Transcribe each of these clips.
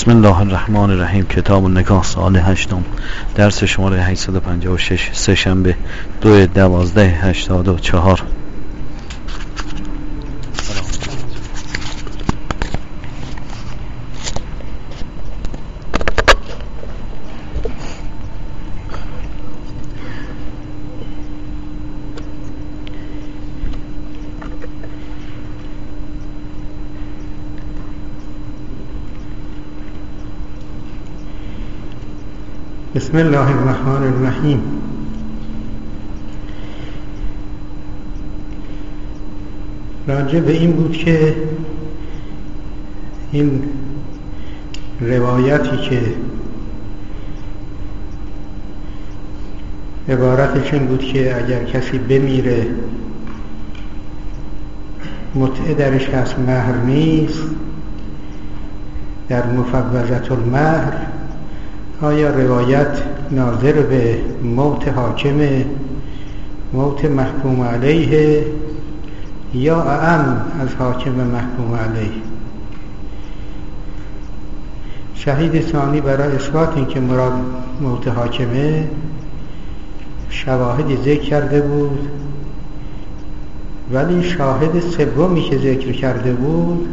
بسم الله الرحمن الرحیم. کتاب النکاح سال 8، درس شماره 856، سه‌شنبه 2/12/84. بسم الله الرحمن الرحیم. راجع به این بود که این روایتی که عبارتش این بود که اگر کسی بمیره متعه درش هست، مهر نیست، در مفوضة المهر، آیا روایت ناظر به موت حاکم، موت محکوم علیه، یا اعم از حاکم محکوم علیه؟ شهید ثانی برای اثبات این که مراد موت حاکمه شواهدی ذکر کرده بود، ولی شاهد سومی که ذکر کرده بود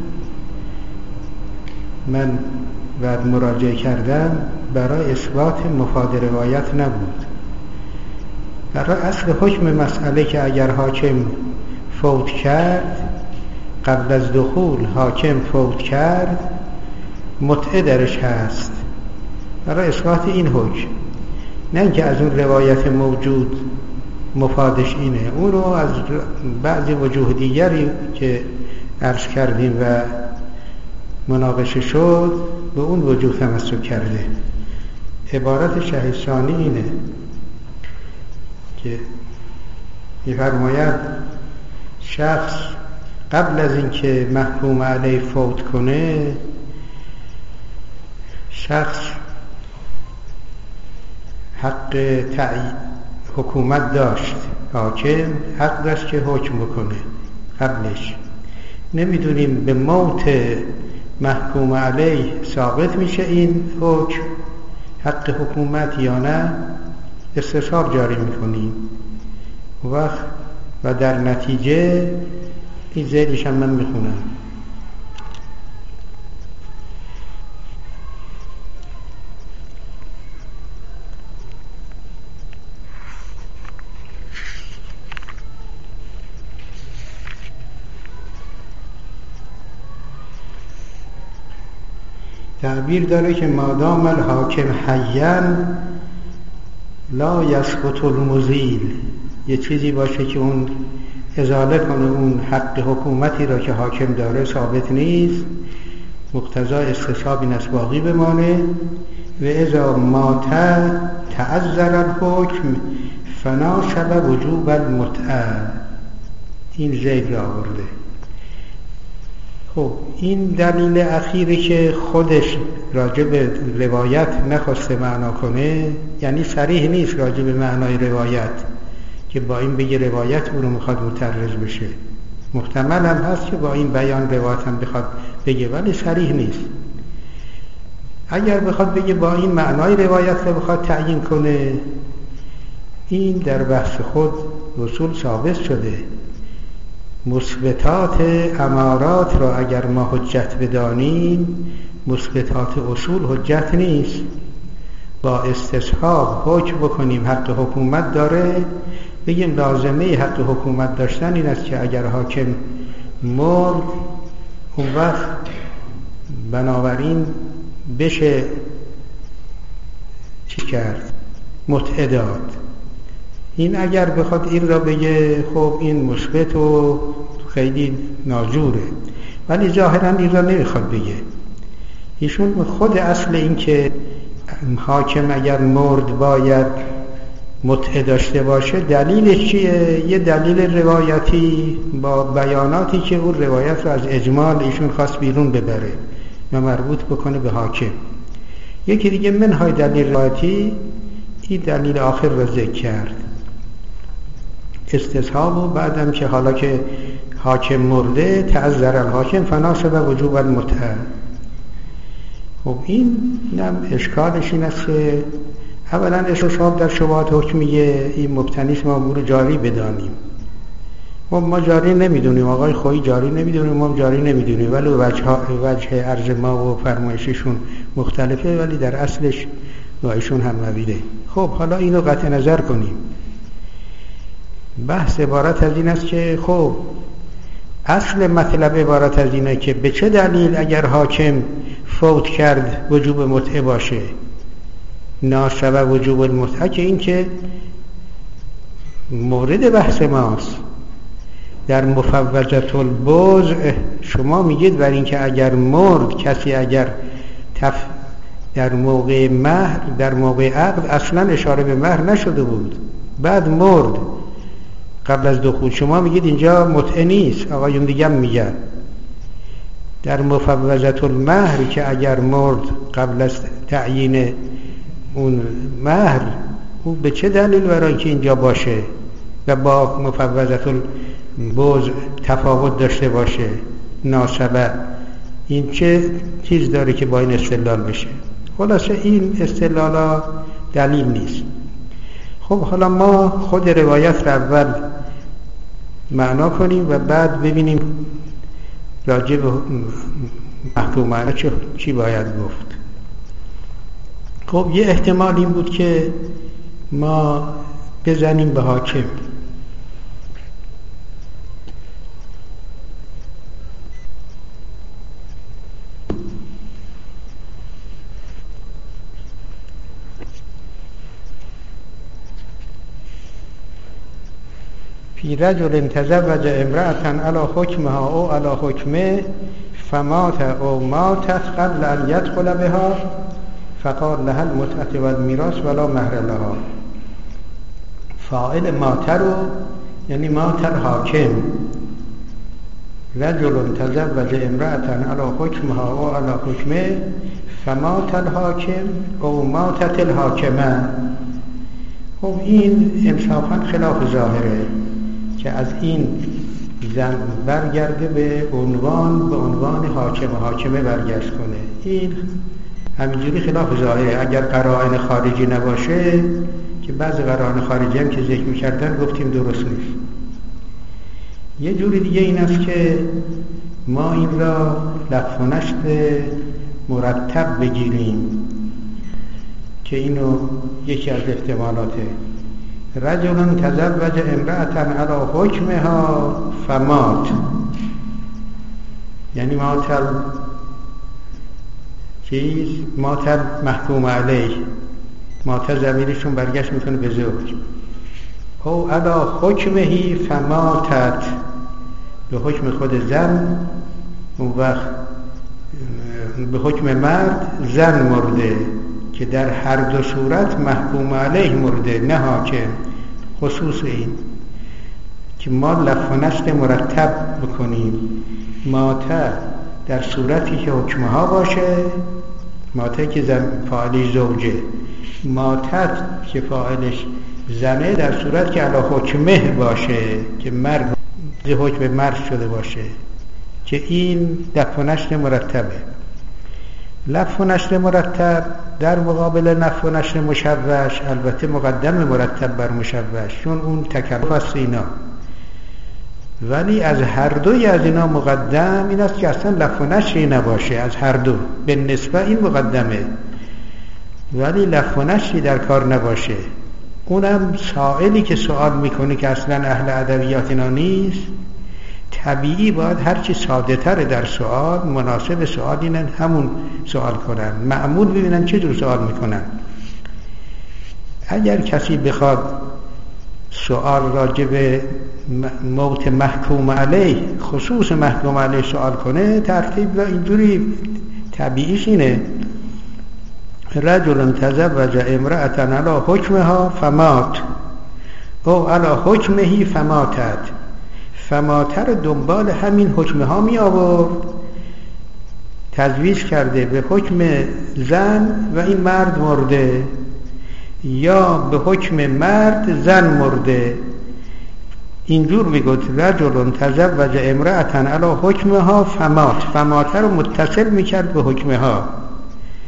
من بعد مراجعه کردم برای اثبات مفاد روایت نبود. برای اصل حکم مسئله که اگر حاکم فوت کرد، قبل از دخول حاکم فوت کرد، متعه درش هست، برای اثبات این حکم، نه اینکه از اون روایت موجود مفادش اینه. اون رو از بعضی وجوه دیگری که عرض کردیم و مناقشه شد به اون وجوه تمسک کرده. عبارت شهید ثانی اینه که می‌فرماید شخص قبل از اینکه محکوم علیه فوت کنه، شخص حق حکومت داشت، حاکم حق داشت که حکم بکنه. قبلش نمیدونیم به موت محکوم علیه ثابت میشه این حکم، حق حکومت یا نه، استصحاب جاری میکنیم و در نتیجه این زیرش هم من میخونم. تعبیر داره که مادام الحاکم حیاً لا یسقط المزیل، یه چیزی باشه که اون ازاله کنه اون حق حکومتی را که حاکم داره ثابت نیست، مقتضا استصحاب این است باقی بمانه. و اذا مات تعذر الحکم فناسب وجوب المتعه، این زید را آورده. خب این دلیل اخیری که خودش راجع به روایت نخواسته معنا کنه، یعنی صریح نیست راجع به معنای روایت که با این بگه روایت اون رو میخواد مترجم بشه. محتمل هم هست که با این بیان روایت هم بخواد بگه، ولی صریح نیست. اگر بخواد بگه با این معنای روایت رو بخواد تعیین کنه، این در بحث خود اصول ثابت شده. مثبتات امارات را اگر ما حجت بدانیم، مثبتات اصول حجت نیست. با استصحاب حکم بکنیم حق حکومت داره، بگیم لازمه حق حکومت داشتن این است که اگر حاکم مرد اون وقت بنابراین بشه چی کرد؟ متعه داد. این اگر بخواد این را بگه خب این مثبت و خیلی ناجوره، ولی ظاهرا این را نمیخواد بگه. ایشون خود اصل این که حاکم اگر مرد باید متعه داشته باشه دلیلش چیه؟ یه دلیل روایتی با بیاناتی که اون روایت را از اجمال ایشون خواست بیرون ببره و مربوط بکنه به حاکم. یکی دیگه منهای دلیل روایتی این دلیل آخر را ذکر کرد، استصحاب، و بعدم که حالا که حاکم مرده تعذر الحاکم فناسب وجوب المتعه. خب این هم اشکالش این است که اولا استصحاب در شبهات حکمیه این مبتنیست ما امور جاری بدانیم. ما جاری نمیدونیم، آقای خویی جاری نمیدونیم، ما جاری نمیدونیم، ولی وجه عرض ما و فرمایششون مختلفه، ولی در اصلش نوعشون هم نویده. خب حالا اینو قطع نظر کنیم. بحث عبارت از این است که خب اصل مطلب عبارت از اینه که به چه دلیل اگر حاکم فوت کرد وجوب متعه باشه، ناسبه وجوب المتعه، که این که مورد بحث ماست. در مفوضة البضع شما میگید بر این که اگر مرد کسی، اگر در موقع مهر، در موقع عقد اصلا اشاره به مهر نشده بود، بعد مرد قبل از دخول، شما میگید اینجا متعه نیست، آقایون دیگه هم میگن در مفوضة المهر که اگر مرد قبل از تعیین اون مهر، او به چه دلیل برای که اینجا باشه و با مفوضة البضع تفاوت داشته باشه ناسبه؟ این چه چیز داره که با این استدلال بشه؟ خلاصه این استدلالا دلیل نیست. خب حالا ما خود روایت را اول معنا کنیم و بعد ببینیم راجع به محکوم علیه چی باید گفت. خب یه احتمال این بود که ما بزنیم به حاکم. فی رجل تزوج امرأة علی حکمها او علی حکمه فمات او ماتت قبل ان یدخل بها فقال لها المتعة والمیراث ولا مهر لها. فاعل مات رو یعنی مات الحاکم. رجل تزوج امرأة علی حکمها او علی حکمه فمات الحاکم او ماتت الحاکمه. خب این انصافا خلاف ظاهره که از این زن برگرده به عنوان حاکمه برگشت کنه. این همینجوری خلاف ظاهره. اگر قرائن خارجی نباشه، که بعض قرائن خارجی هم که ذکر می‌کردن گفتیم درست نیست. یه جوری دیگه این است که ما این را لفظ و نشر مرتب بگیریم که اینو یکی از احتمالاته. رجل تزوج امرأة علی حکمها فمات، یعنی مات محکوم علیه. مات ضمیرشون برگشت میکنه به زوج. او علی حکمهی فماتت، به حکم خود زن، اون وقت به حکم مرد زن مرده که در هر دو صورت محکوم علیه مرده، نه حاکم. خصوص این که ما لفظ و نشر مرتب بکنیم. ماته در صورتی که حکمه ها باشه، ماته که فاعلش زوجه، ماتت که فاعلش زنه در صورت که علی حکمه باشه، که مرد حکم مرد شده باشه، که این لفظ و نشر مرتبه. لفظ و نشر مرتب در مقابل لفظ و نشر مشوش، البته مقدم مرتب بر مشوش، چون اون تکلف است اینا، ولی از هر دوی از اینا مقدم این است که اصلا لفظ و نشری نباشه. از هر دو به نسبت این مقدمه، ولی لفظ و نشری در کار نباشه. اونم سائلی که سوال میکنه که اصلا اهل ادبیات اینا نیست، طبیعی باید هرچی ساده تر در سوال، مناسب سوال اینن همون سوال کنن، معمول ببینن چه جور سوال میکنن. اگر کسی بخواد سوال راجع به موت محکوم علیه، خصوص محکوم علیه سوال کنه، ترتیب اینجوری طبیعیش اینه: رجل تزوج امرأة علی حکمها فمات او علی حکمه فماتت. فماتر دنبال همین حکمه ها می آورد، تزویج کرده به حکم زن و این مرد مرده، یا به حکم مرد زن مرده. اینجور میگفت رجل تزوج امرأة علی حکمها فمات. فماتر رو متصل میکرد به حکمه ها.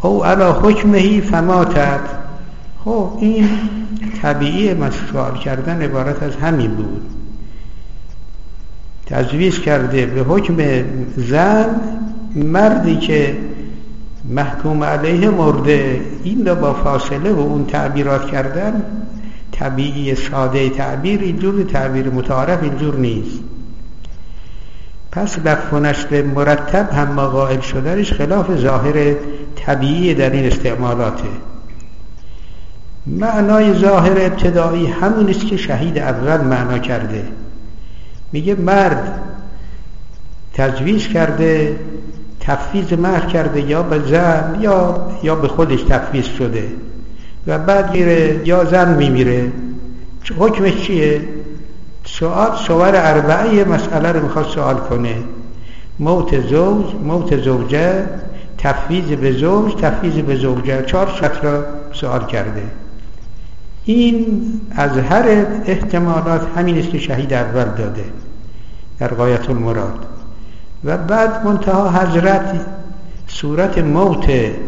او علی حکمه فماتت. خب این طبیعی سوال کردن عبارت از همین بود. تجویز کرده به حکم زن، مردی که محکوم علیه مرده، این را با فاصله و اون تعبیرات کردن طبیعی ساده تعبیر، اینجور تعبیر متعارف اینجور نیست. پس لف و نشر مرتب هم قائل شدنش خلاف ظاهر طبیعی در این استعمالاته. معنای ظاهر ابتدایی همون است که شهید اول معنا کرده. میگه مرد تجویز کرده، تفویض مهر کرده یا به زن یا به خودش تفویض شده و بعد میره یا زن میمیره، حکمش چیه؟ صور اربعه مسئله رو میخواد سوال کنه: موت زوج، موت زوجه، تفویض به زوج، تفویض به زوجه. 4 شرط را سوال کرده. این از هر احتمالات همین است که شهید اول داده در غایت المراد. و بعد منتها حضرت صورت موت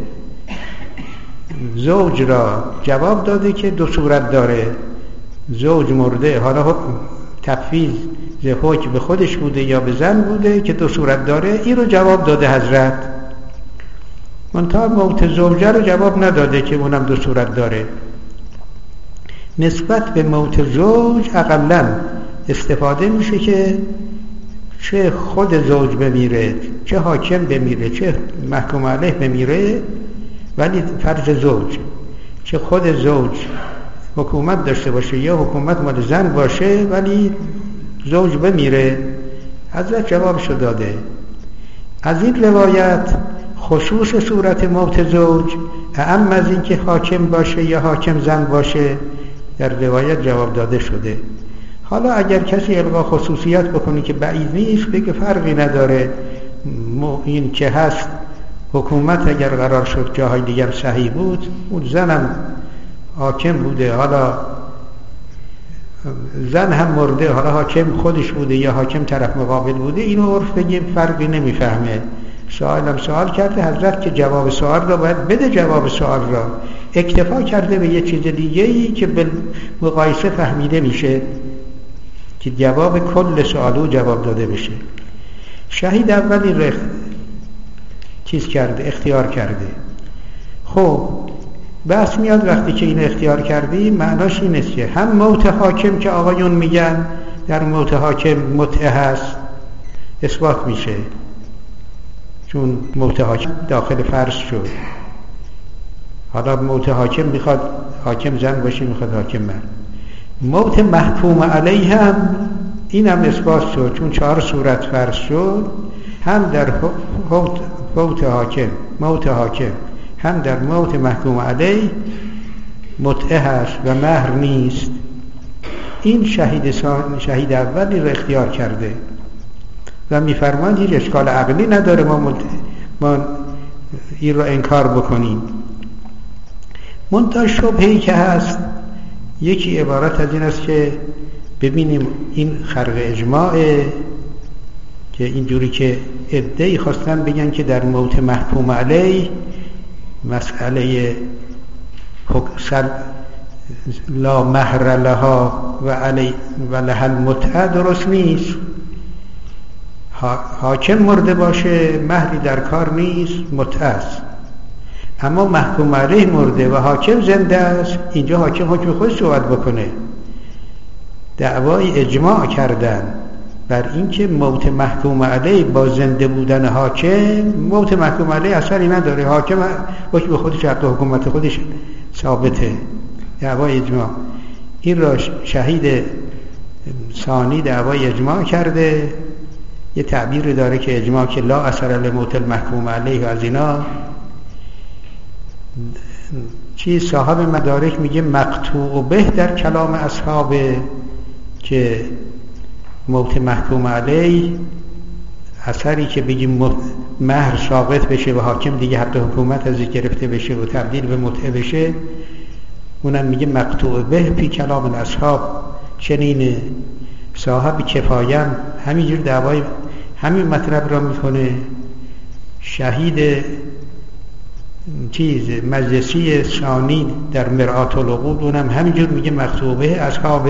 زوج را جواب داده که 2 صورت داره. زوج مرده، حالا تفویض حکم به خودش بوده یا به زن بوده که 2 صورت داره، این رو جواب داده حضرت. منتها موت زوجه رو جواب نداده که اونم 2 صورت داره. نسبت به موت زوج اقلاً استفاده میشه که چه خود زوج بمیره، چه حاکم بمیره، چه محکوم علیه بمیره، ولی فرض زوج، چه خود زوج حکومت داشته باشه یا حکومت مال زن باشه ولی زوج بمیره، حضرت جوابشو داده. از این روایت خصوص صورت موت زوج اعم از این که حاکم باشه یا حاکم زن باشه در روایت جواب داده شده. حالا اگر کسی الغا خصوصیت بکنه که بعید نیست، بگه فرقی نداره، این که هست حکومت اگر قرار شد جاهای دیگر صحیح بود، اون زنم حاکم بوده، حالا زن هم مرده، حالا حاکم خودش بوده یا حاکم طرف مقابل بوده، اینو عرف بگیم فرقی نمیفهمه. سوالم سوال کرده، حضرت که جواب سوال را باید بده، جواب سوال را اکتفا کرده به یه چیز دیگه‌ای که به مقایسه فهمیده میشه که جواب کل سوالو جواب داده بشه. شهید اولی را چیز کرده، اختیار کرده. خب بحث میاد وقتی که این اختیار کردی معناش این است که هم موت حاکم که آقایون میگن در موت حاکم متعه هست اثبات میشه، چون موت حاکم داخل فرض شد. حالا موت حاکم میخواد حاکم زن باشه، میخواد حاکم مرد. موت محکوم علیه هم این هم اثبات شد، چون 4 صورت فرض شد، هم در موت حاکم هم در موت محکوم علیه متعه هست و مهر نیست. این شهید اولی رو اختیار کرده و میفرماند هیچ اشکال عقلی نداره ما این رو انکار بکنیم. منتها شبهه‌ای که هست، یکی عبارت از این است که ببینیم این خرق اجماعه که اینجوری که عده‌ای خواستن بگن که در موت محکوم علیه مسئله لا مهر لها و لها المتعه درست نیست. حاکم مرده باشه مهری در کار نیست، متعه است. اما محکوم علیه مرده و حاکم زنده است، اینجا حاکم حکم خودش صحبت بکنه. دعوای اجماع کردن بر اینکه موت محکوم علیه با زنده بودن حاکم، موت محکوم علیه اثری نداره، حاکم حکم خودش، حق حکومت خودش ثابته. دعوای اجماع این را شهید ثانی دعوای اجماع کرده. یه تعبیر داره که اجماع که لا اثر لموت المحکوم علیه، از اینا صاحب مدارک میگه مقطوع به در کلام اصحاب که موت محکوم علیه اثری که بگیم مهر ساقط بشه و حاکم دیگه حق حکومت ازش گرفته بشه و تبدیل به متعه بشه، اونم میگه مقطوع به فی کلام الاصحاب. چنین صاحب کفایم همینجور دعوای همین مطلب را میکنه. شهید مجلسی ثانی در مرآت العقول اونم همینجور میگه مخطوبه اصحاب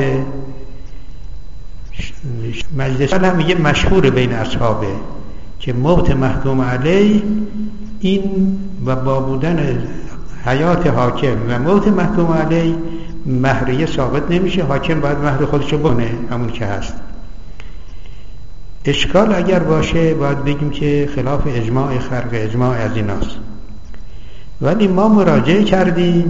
مجلس هم میگه مشهور بین اصحابه که موت محکوم علیه این و با بودن حیات حاکم و موت محکوم علیه مهریه ثابت نمیشه. حاکم باید مهر خودشو بکنه همون که هست. اشکال اگر باشه باید بگیم که خلاف اجماع خرق اجماع از ایناست. ولی ما مراجعه کردیم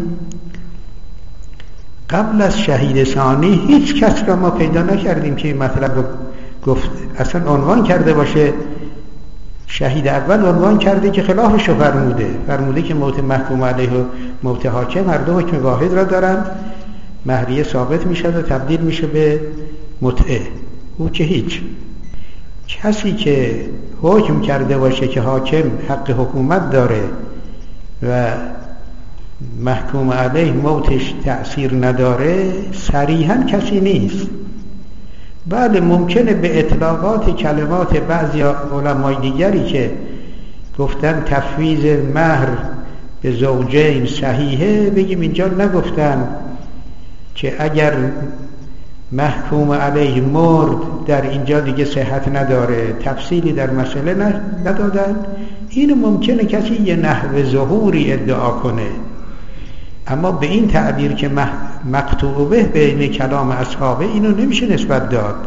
قبل از شهید ثانی هیچ کس را ما پیدا نکردیم که این مطلب رو گفت اصلا عنوان کرده باشه. شهید اول عنوان کرده که خلافش رو فرموده که موت محکوم علیه و موت حاکم هر دو حکم واحد را دارن، مهریه ثابت میشه و تبدیل میشه به متعه. او که هیچ کسی که حکم کرده باشه که حاکم حق حکومت داره و محکوم علیه موتش تأثیر نداره صریحاً کسی نیست. بله ممکنه به اطلاقات کلمات بعضی علمای دیگری که گفتن تفویض مهر به زوجین صحیحه بگیم اینجا نگفتن که اگر محکوم علیه مرد در اینجا دیگه صحت نداره، تفصیلی در مسئله ندادن. این ممکنه کسی یه نحو ظهوری ادعا کنه، اما به این تعبیر که مقطوع به بین کلام اصحابه اینو نمیشه نسبت داد.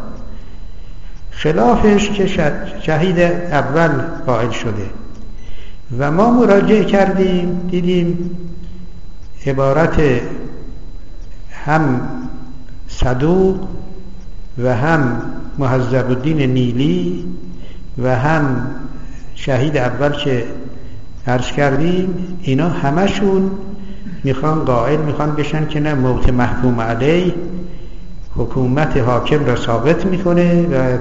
خلافش که شهید اول قائل شده و ما مراجعه کردیم دیدیم عبارت هم صدوق و هم مهذب الدین نیلی و هم شهید اول که عرض کردیم اینا همشون میخوان بشن که نه، موت محکوم علیه حکومت حاکم را ثابت میکنه و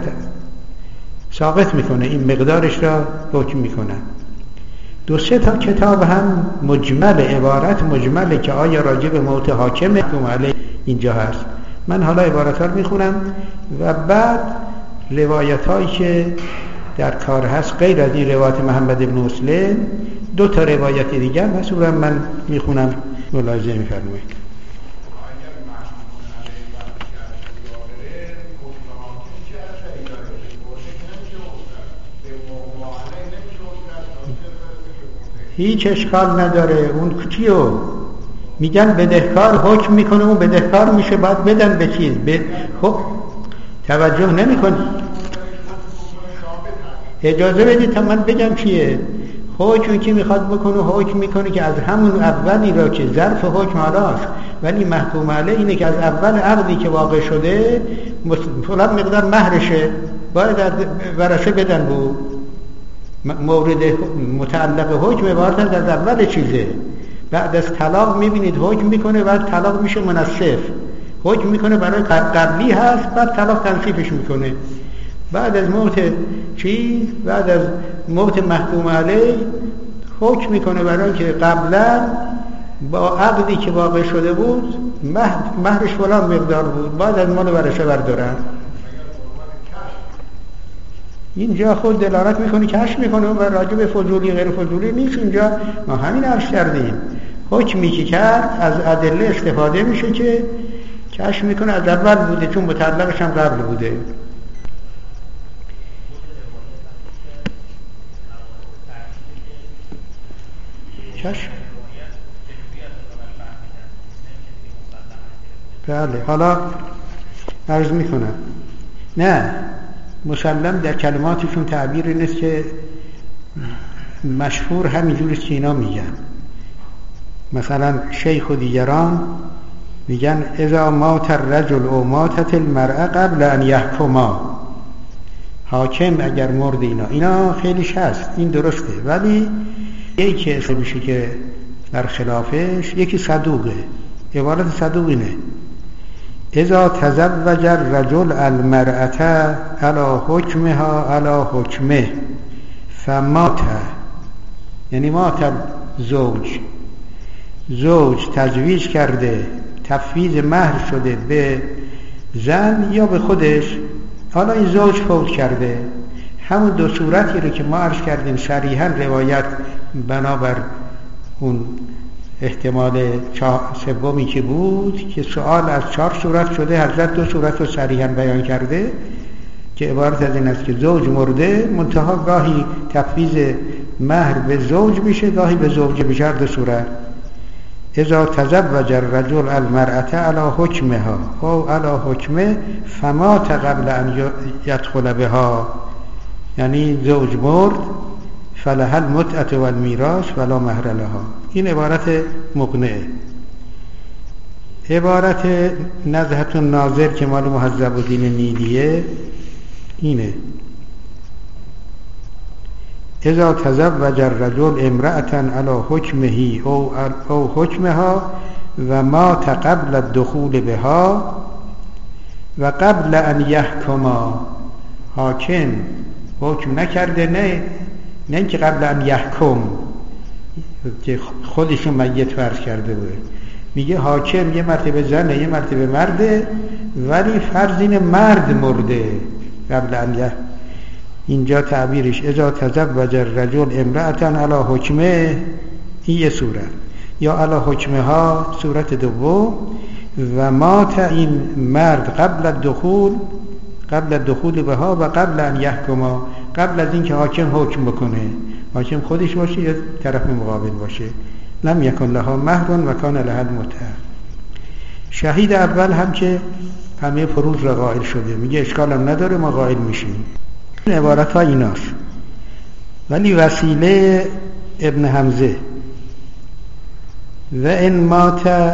این مقدارش را حکم میکنن. 2-3 تا کتاب هم مجمل، عبارت مجمله که آیا راجع به موت حاکم محکوم علیه اینجا هست. من حالا عبارت ها رو میخونم و بعد روایت هایی که در کار هست غیر از این روایت محمد بن مسلم 2 تا روایت دیگه هم هست و من میخونم ملاحظه میفرمایید. هیچ اشکال نداره. اون کیو میگن بدهکار حکم میکنه، اون بدهکار میشه باید بدن به چیز خب توجه نمیکنه. اجازه بدید تا من بگم چیه حکم که میخواد بکنه. حکم میکنه که از همون اولی را که ظرف حکم حالاست ولی محکوم علیه اینه که از اول عقدی که واقع شده فلان مقدار مهرشه باید ورثه بدن. بو مورد متعلق حکم عبارت از اول چیزه. بعد از طلاق میبینید حکم میکنه، بعد طلاق میشه منصف. حکم میکنه برای قبلی هست، بعد طلاق تنصیفش میکنه. بعد از موت بعد از موت محکوم علیه حکم میکنه برای که قبلا با عقدی که واقع شده بود مهرش فلان مقدار بود، بعد از مال ورثه بردارن. اینجا خود دلالت میکنه کشف میکنه و راجع به فضولی غیر فضولی نیست. اینجا ما همین عرض کردیم حکمی که کرد از ادله استفاده میشه که کشف میکنه از اول بوده چون متعلقش هم قبل بوده. کشف بله. حالا عرض میکنم نه مسلم در کلماتشون تعبیری نیست که مشهور همینجوریست که اینا میگن. مثلا شیخ و دیگران میگن اذا مات الرجل او ماتت المرأة قبل ان یحکما. حاکم اگر مرد اینا خیلیش هست، این درسته، ولی یکی که اسم میشه که در خلافش یکی صدوقه. عبارت صدوق اینه اذا تزوج الرجل المرأة على حکمها على حکمه فمات، یعنی مات زوج تزویج کرده، تفویض مهر شده به زن یا به خودش، حالا این زوج فوت کرده. همون 2 صورتی رو که ما عرض کردیم صریحا روایت بنابر اون احتمال سومی که بود که سؤال از 4 صورت شده، حضرت 2 صورت رو صریحا بیان کرده که عبارت از این است که زوج مرده، منتها گاهی تفویض مهر به زوج میشه، گاهی به زوجه میشه، هر 2 صورت. اذا تزوج الرجل المرأة على حکمها او على حکمه فمات قبل ان يدخل بها، یعنی زوج مرد فلها المتعة والمیراث ولا مهر لها. این عبارت مقنعه. عبارت نزهة الناظر که مال مهذب الدین نیلیه اینه: اذا تزوج الرجل امرأة على حکمه او حکمها و مات قبل الدخول بها و قبل ان یحکما، حاکم حکم نکرده، نه اینکه قبل ان یحکم که خودشون میت فرض کرده بود، میگه حاکم یه مرتبه زنه یه مرتبه مرده، ولی فرض این مرد مرده قبل ان یحکم. اینجا تعبیرش اذا تزوج الرجل امرأة علی حکمه، این یه صورت، یا علی حکمه ها صورت دوم، و مات این مرد قبل الدخول بها و قبل ان یحکما، قبل از این که حاکم حکم بکنه، حاکم خودش باشه یا طرف مقابل باشه. لم یکن لها مهر و کان لها المتعة. شهید اول هم که همه فروض را قائل شده، میگه اشکالم نداره ما قائل میشیم. این عبارت ها ایناست. ولی وسیله ابن حمزه و ان مات،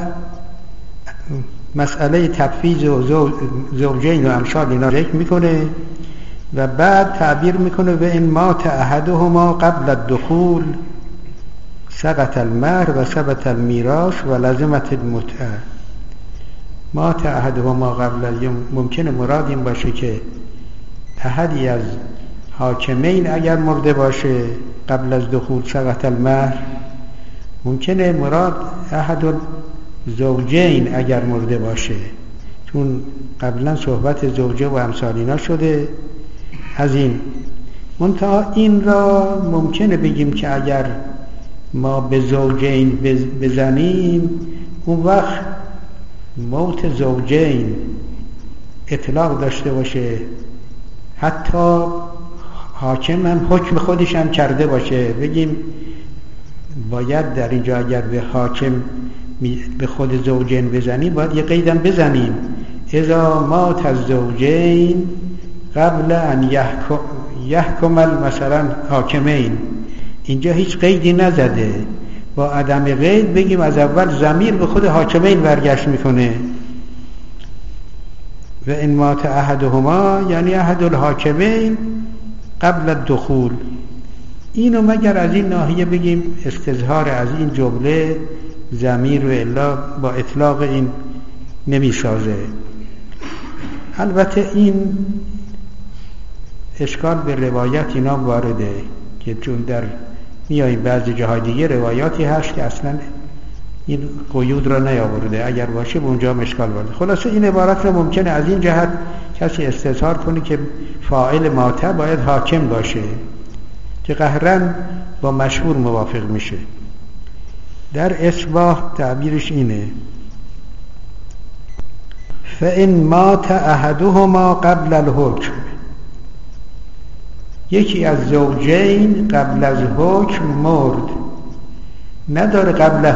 مسئله تفویض و زوجین و امثال اینا ذکر میکنه و بعد تعبیر میکنه و ان مات احدهما قبل الدخول سقط المهر و ثبت المیراث و لزمت المتعة. مات احدهما قبل، ممکنه مراد این باشه که احدی از حاکمین اگر مرده باشه قبل از دخول سقط المهر، ممکنه مراد احد زوجین اگر مرده باشه، چون قبلا صحبت زوجه و امثالینا شده از این. منتها این را ممکنه بگیم که اگر ما به زوجین بزنیم اون وقت موت زوجین اطلاق داشته باشه، حتی حاکم هم حکم خودش هم کرده باشه، بگیم باید در اینجا اگر به حاکم به خود زوجین بزنیم باید یه قیدم بزنیم اذا مات الزوجین قبل ان یحکم مثلا حاکمین. اینجا هیچ قیدی نزده، با عدم قید بگیم از اول ضمیر به خود حاکمین برگشت میکنه. و ان مات احدهما یعنی احد الحاکمین قبل الدخول. اینو مگر از این ناحیه بگیم استظهار از این جمله ضمیر و الا با اطلاق این نمیسازه. البته این اشکال به روایت اینا وارده که چون در میاییم بعضی جاهای دیگه روایاتی هست که اصلا این قیود را نیاورده، اگر باشه به اونجا اشکال وارده. خلاصه این عبارت را ممکنه از این جهت کسی استظهار کنه که فاعل مات باید حاکم باشه که قهرا با مشهور موافق میشه. در اصباح تعبیرش اینه فَإِن مَاتَ أَحَدُهُمَا قبل الحکم، یکی از زوجین قبل از حکم مرد، نداره قبل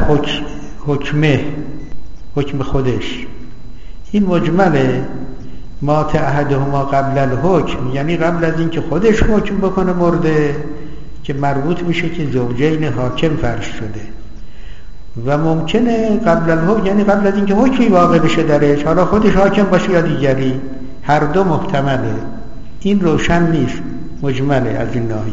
حکم خودش. این مجمله مات احدهما قبل الحکم، یعنی قبل از اینکه خودش حکم بکنه مرده، که مربوط میشه که زوجین حاکم فرض شده. و ممکنه قبل الحکم یعنی قبل از اینکه حکمی واقع بشه درش، حالا خودش حاکم باشه یا دیگری، هر دو محتمله. این روشن نیست، مجمله از این ناحیه.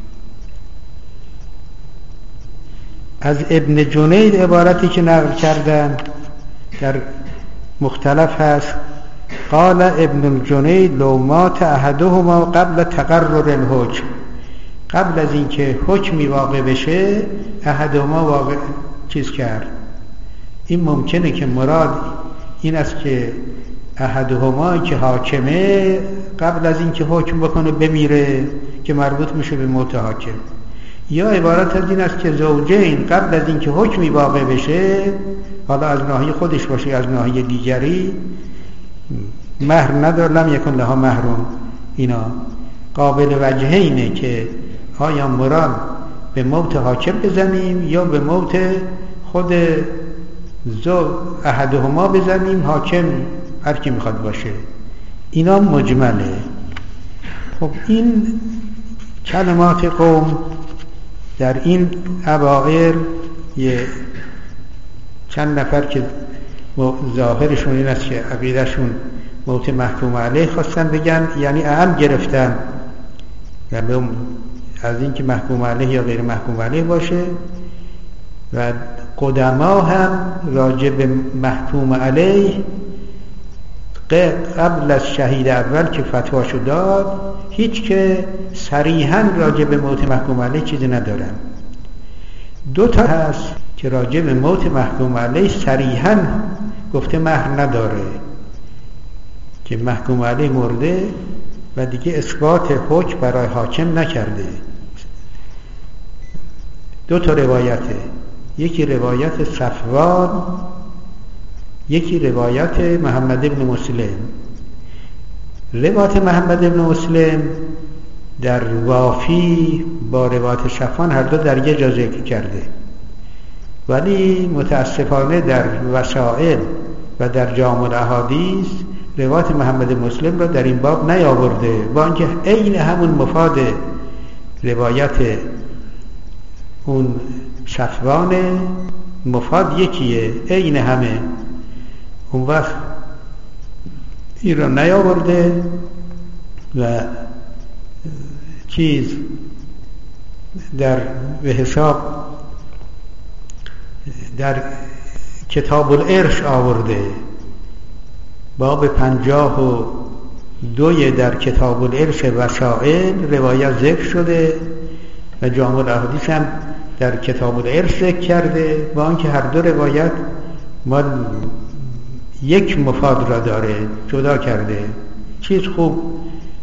از ابن جنید عبارتی که نقل کردن در مختلف هست. قال ابن جنید لو مات احدهما قبل تقرر الحکم، قبل از اینکه حکمی واقع بشه احدهما واقع چیز کرد. این ممکنه که مراد این است که احدهما که حاکمه قبل از اینکه حکم بکنه بمیره، که مربوط میشه به موت حاکم، یا عبارت از این است که زوجین قبل از اینکه حکمی واقع بشه، حالا از ناحیه خودش باشه از ناحیه دیگری، مهر نداره، لم یکن لها مهرون، اینا قابل وجهینه که آیا مراد به موت حاکم بزنیم یا به موت خود احدهما بزنیم، حاکم هر کی میخواد باشه. اینا مجمله. خب این کلمات قوم در این اوائل چند نفر که ظاهرشون این است که عقیدهشون موت محکوم علیه خواستن بگن، یعنی اهم گرفتن از این که محکوم علیه یا غیر محکوم علیه باشه، و قدما هم راجع به محکوم علیه قبل از شهید اول که فتواشو داد هیچ که صریحاً راجع به موت محکوم علیه چیزی ندارن. دو تا هست که راجع به موت محکوم علیه صریحاً گفته مهر نداره، که محکوم علیه مرده و دیگه اثبات حکم برای حاکم نکرده. دو تا روایته، یکی روایت صفوان، یکی روایت محمد ابن مسلم. روایت محمد ابن مسلم در وافی با روایت صفوان هر دو در یه جا ذکر کرده، ولی متاسفانه در وسائل و در جامع الاحادیث روایت محمد مسلم را در این باب نیاورده، با اینکه عین همون مفاد روایت اون صفوان، مفاد یکیه، عین همه. اون وقت این را نیاورده و چیز در به حساب در کتاب الارث آورده، باب 52 در کتاب الارث وسائل روایت ذکر شده و جامع الاحادیث هم در کتاب الارث ذکر کرده، با آنکه هر دو روایت مال یک مفاد را داره، جدا کرده. چیز خوب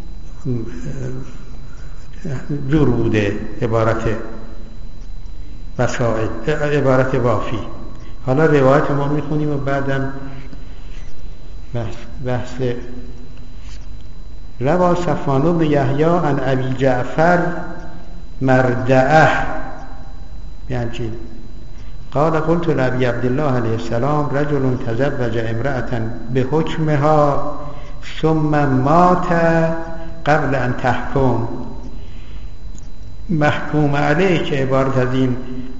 جور بوده عبارت وسائل، عبارت وافی. حالا روایت ما میخونیم و بعدم بحث. روا صفوان بن یحیی عن ابی جعفر مردعه، یعنی چی؟ قال قلت لأبي عبد الله علیه السلام رجل تزوج امرأة بحکمها ثم مات قبل ان تحکم. محکوم علیه که عبارت از این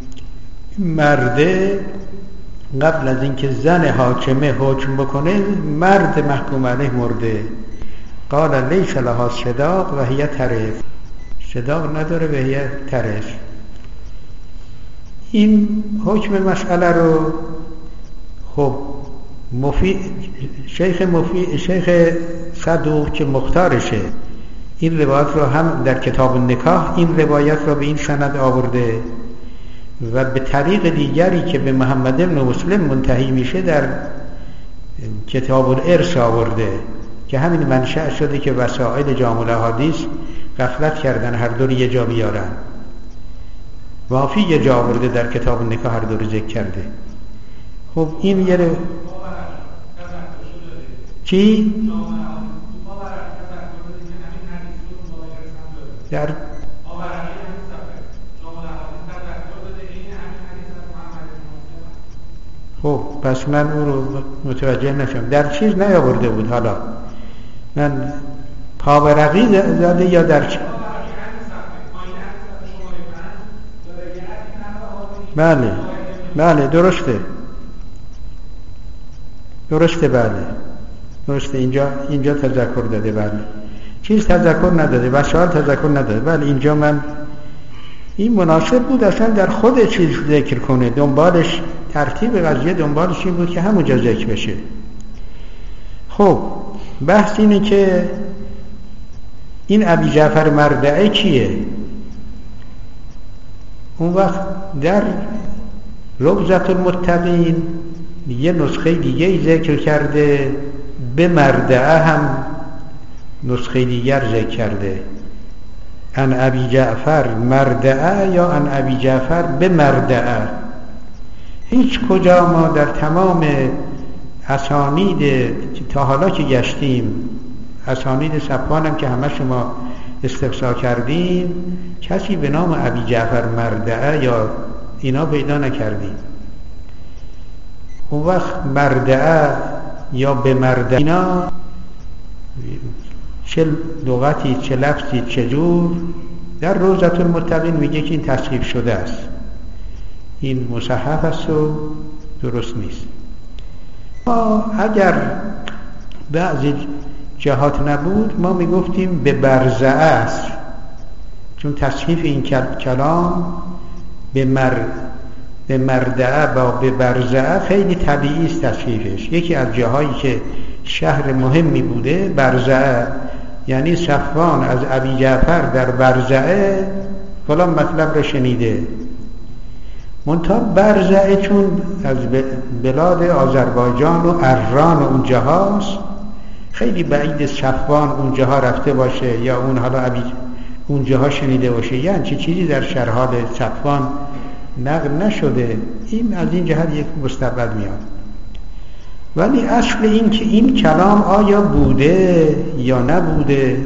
مرده قبل از اینکه زن حاکمه حکم بکنه، مرد محکوم علیه مرده. قال لیس لها صداق و هی ترث، صداق نداره و هی ترث. این حکم مسئله رو خب شیخ صدوق که مختارشه، این روایت رو هم در کتاب النکاح این روایت رو به این سند آورده و به طریق دیگری که به محمد بن مسلم منتهی میشه در کتاب الارث آورده، که همین منشأ شده که وسائل جامع الاحادیث غفلت کردن هر دو یه جا بیارن. وافی یه جا آورده در کتاب النکاح هر دو رو ذکر کرده. خب این یه چی؟ در خب پس من اون رو متوجه نشم، در چیز نیاورده بود. حالا من پاورقی زده یا در چی؟ بله بله درسته بله درسته، اینجا تذکر داده. بله چیز تذکر نداده، وسائل تذکر نداده. بله اینجا من این مناسب بود اصلا در خود چیز ذکر کنه، دنبالش ترتیب قضیه دنبالش این بود که همونجا ذکر بشه. خب بحث اینه که این ابی جعفر مردعه کیه؟ اون وقت در روضة المتقین یه نسخه دیگه ذکر کرده، به مردعه هم نسخه دیگر ذکر کرده. عن ابی جعفر مردعه یا عن ابی جعفر به مردعه. هیچ کجا ما در تمام اسانید تا حالا که گشتیم، اسانید صفوان هم که همه شما استفسار کردیم، کسی به نام ابی جعفر مردعه یا اینا پیدا نکردیم. اون وقت مردعه یا به مردعه اینا چه لغتی، چه لفظی، چه جور؟ در روضة المتقین میگه که این تصحیف شده است، این مصحف است و درست نیست. ما اگر بعضی جهات نبود ما میگفتیم به برزعه است، چون تصحیف این کلام به مردعه با به برزعه خیلی طبیعی است تصحیفش. یکی از جاهایی که شهر مهمی بوده برزعه، یعنی صفوان از ابی جعفر در برزعه فلان مطلب رو شنیده. منتها برزعه چون از بلاد آذربایجان و اران و اونجاهاست، خیلی بعید صفوان اونجاها رفته باشه یا اون حالا اونجاها شنیده باشه، یعنی چیزی در شرحال صفوان نقل نشده. این از این جهت یک مستبد میاد. ولی اصل این که این کلام آیا بوده یا نبوده،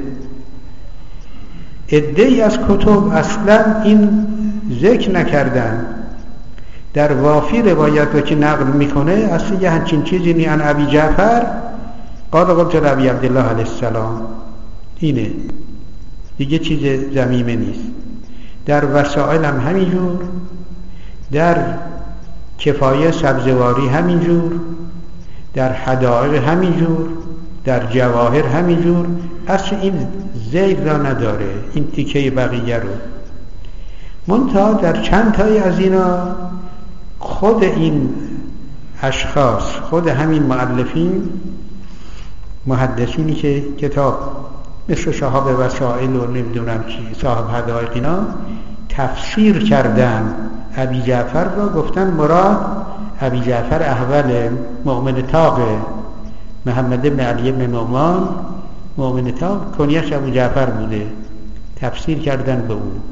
عده‌ای از کتب اصلا این ذکر نکردن. در وافی روایت رو که نقل میکنه اصلا یه همچین چیزی نی. عن ابی جعفر قال قلت لابی عبدالله علیه السلام، اینه دیگه، چیز ضمیمه نیست. در وسائل هم همینجور، در کفایه سبزواری همینجور، در حدائق همینجور، در جواهر همینجور. اصلا این زید را نداره، این تیکه بقیه رو. منتها در چند تایی از اینا خود این اشخاص، خود همین مؤلفین، محدثینی که کتاب مثل صاحب وسائل و نمیدونم چی، صاحب حدائق، اینا تفسیر کردن ابی جعفر را، گفتن مراد ابی جعفر احول مؤمن تاق محمد بن علی بن نعمان مؤمن تاق، کنیش ابو جعفر بوده، تفسیر کردن به اون.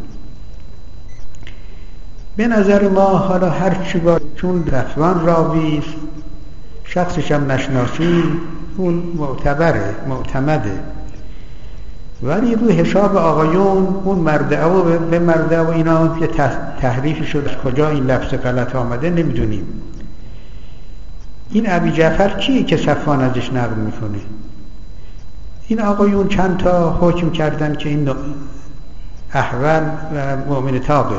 به نظر ما حالا هر چی باشه، چون صفوان راویست، شخصش هم نشناسی، اون معتبره، معتمده. ولی روی حساب آقایون اون مردعه و به مردعه و اینا یه تحریفی شد، از کجا این لفظ غلط آمده نمیدونیم. این ابی جعفر کیه که صفوان ازش نقل میکنه؟ این آقایون چند تا حکم کردن که این احول و مؤمن تاقه.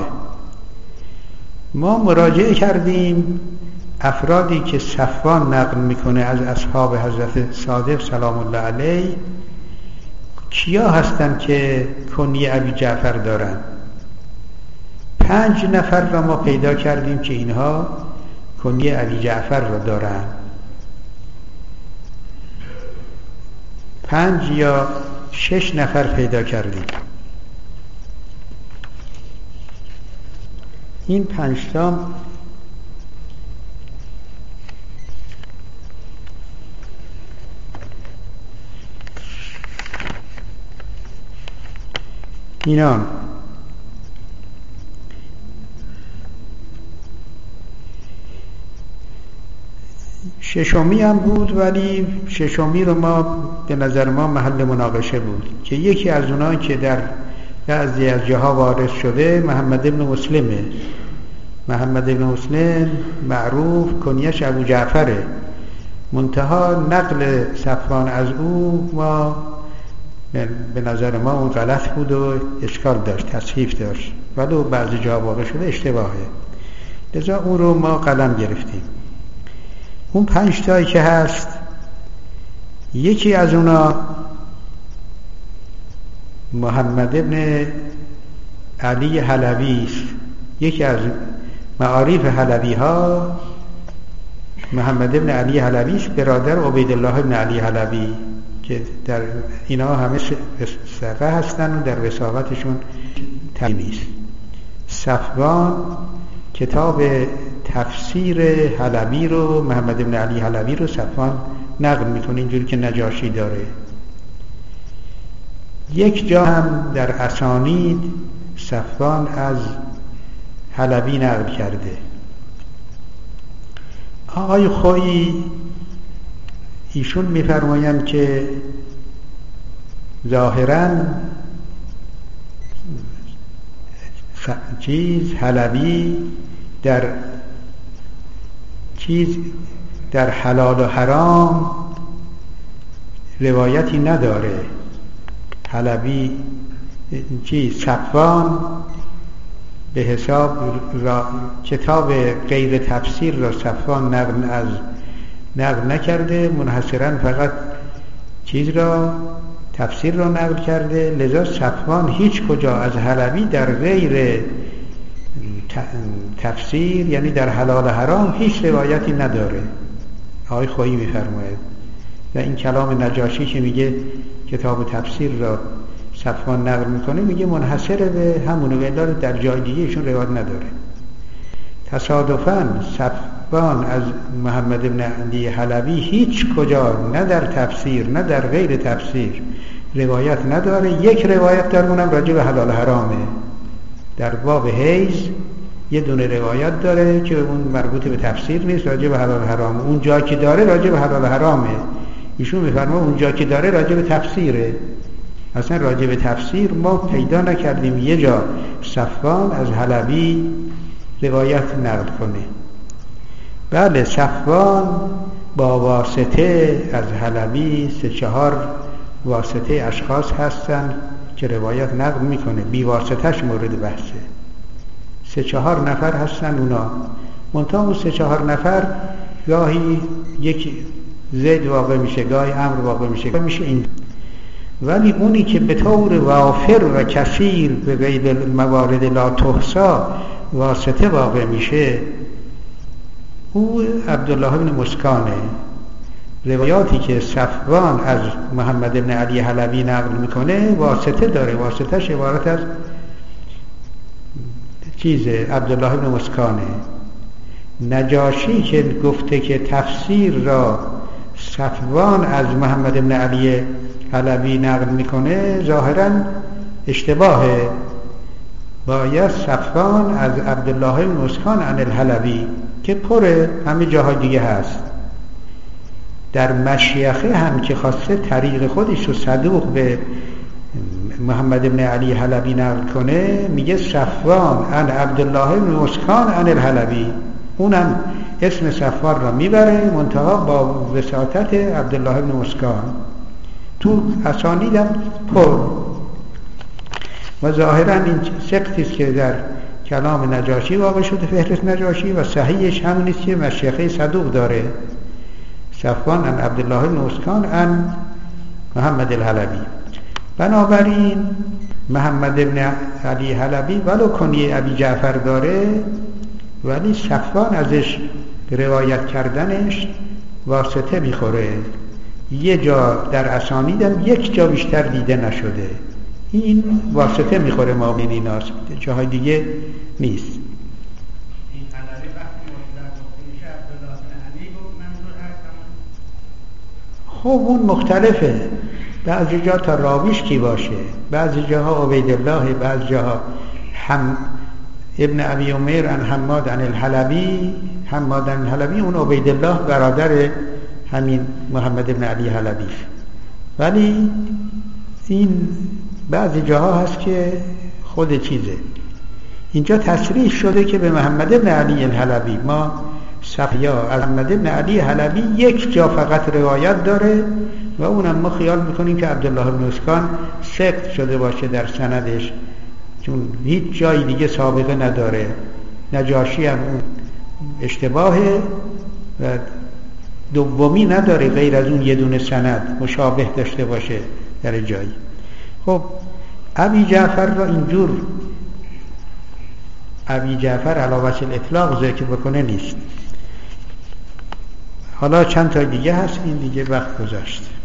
ما مراجعه کردیم افرادی که صفوان نقل میکنه از اصحاب حضرت صادق سلام الله علیه کیا هستن که کنیه ابی جعفر دارن. 5 نفر را ما پیدا کردیم که اینها کنیه ابی جعفر را دارن. 5 یا 6 نفر پیدا کردیم. این 5 تا اینا ششمی هم بود، ولی ششمی رو ما به نظر ما محل مناقشه بود که یکی از اونها که در بعضی از جاها وارد شده محمد ابن مسلمه. محمد ابن مسلم معروف کنیش ابو جعفره، منتها نقل صفوان از او ما به نظر ما اون غلط بود و اشکال داشت، تصحیف داشت، ولی بعضی جا واقع شده اشتباهه، لذا اون رو ما قلم گرفتیم. اون 5 تایی که هست، یکی از اونا محمد ابن علی حلبی است. یکی از معارف حلبی ها محمد ابن علی حلبی است، برادر عبیدالله ابن علی حلبی که در اینا همه ثقه هستن و در وثاقتشون تعیین نیست. صفوان کتاب تفسیر حلبی رو، محمد ابن علی حلبی رو صفوان نقل میکنه اینجوری که نجاشی داره. یک جا هم در اسانید صفوان از حلبی نقل کرده. آقای خویی ایشون می‌فرمایند که ظاهراً حلبی در حلال و حرام روایتی نداره. حلبی صفوان به حساب کتاب غیر تفسیر را صفوان نقل نکرده، منحصراً فقط تفسیر را نقل کرده. لذا صفوان هیچ کجا از حلبی در غیر تفسیر، یعنی در حلال حرام، هیچ روایتی نداره. آقای خویی می‌فرماید و این کلام نجاشی که میگه کتاب تفسیر را صفوان نقل میکنه، میگه منحصر به همون و الا در جای دیگه ایشون روایت نداره. تصادفاً صفوان از محمد بن علی حلبی هیچ کجا، نه در تفسیر نه در غیر تفسیر، روایت نداره. یک روایت در اونم راجع به حلال حرامه. در باب حیض یه دونه روایت داره که اون مربوط به تفسیر نیست، راجع به حلال حرامه. اون جا که داره راجع به حلال حرامه. ایشون میفرماید اون جا که داره راجع به تفسیره. اصلا راجع به تفسیر ما پیدا نکردیم یه جا صفوان از حلبی روایت نقل کنه. بله، صفوان با واسطه از حلبی 3-4 واسطه اشخاص هستن که روایت نقل میکنه، بی واسطهش مورد بحثه. 3-4 نفر هستن اونا، منتها اون 3-4 نفر گاهی یک زید واقع میشه، گاهی امر واقع میشه این. ولی اونی که به طور وافر و کثیر به غیر الموارد لا تحصا واسطه واقع میشه، او عبدالله بن مسکانه. روایاتی که صفوان از محمد بن علی حلبی نقل میکنه واسطه داره، واسطهش عبارت از عبدالله بن مسکانه. نجاشی که گفته که تفسیر را صفوان از محمد بن علی حلبی نقل میکنه، ظاهراً اشتباهه. باید صفوان از عبدالله بن مسکان عن الحلبی که پره همه جاهای دیگه هست. در مشیخه هم که خواسته طریق خودش رو صدوق به محمد بن علی حلبی نقل کنه، میگه صفوان عن عبدالله بن مسکان عن الحلبی. اونم اسم صفوان را میبره، منتها با وساطت عبدالله بن مسکان. تو اسانیدم پر. و ظاهرا این سقطی است که در کلام نجاشی واقع شده، فهرست نجاشی، و صحیحش همون است که مشیخه صدوق داره، صفوان عن عبدالله بن مسکان عن محمد الحلبی. بنابراین محمد بن علی حلبی ولو کنیه ابی جعفر داره، ولی صفوان ازش روایت کردنش واسطه میخوره. یه جا در اسانیدم یک جا بیشتر دیده نشده، این واسطه میخوره ما بین ایناست، جاهای دیگه نیست. این حلبی وقتی مطلق میشه عبدالله بن علی بود، منظور هست. خب اون مختلفه، بعضی جا تا راویش کی باشه، بعضی جاها عبیدالله، بعضی جاها ابن ابی عمیر عن حماد عن الحلبی. حماد عن الحلبی اون عبیدالله برادر همین محمد ابن علی حلبی. ولی این بعضی جاها هست که خود چیزه. اینجا تصریح شده که به محمد ابن علی الحلبی، ما صفیا از محمد ابن علی حلبی یک جا فقط روایت داره و اونم ما خیال میکنیم که عبدالله بن مسکان سقط شده باشه در سندش، چون هیچ جای دیگه سابقه نداره. نجاشی هم اون اشتباهه و دومی نداره غیر از اون یه دونه سند مشابه داشته باشه در جایی. خب ابی جعفر را اینجور ابی جعفر علی وجه الاطلاق ذکر بکنه نیست. حالا چند تا دیگه هست، این دیگه وقت گذشت.